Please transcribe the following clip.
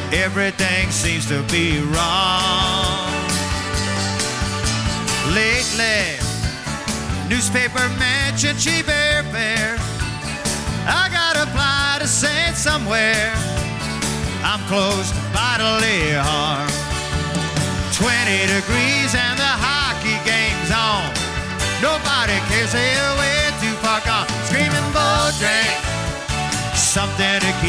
Everything seems to be wrong. Lately, newspaper mentioned cheap airfare. I gotta fly to Saint somewhere. I'm close to bodily harm. 20 degrees and the hockey game's on. Nobody cares, they're way too far gone. Screaming bull drink, something to keep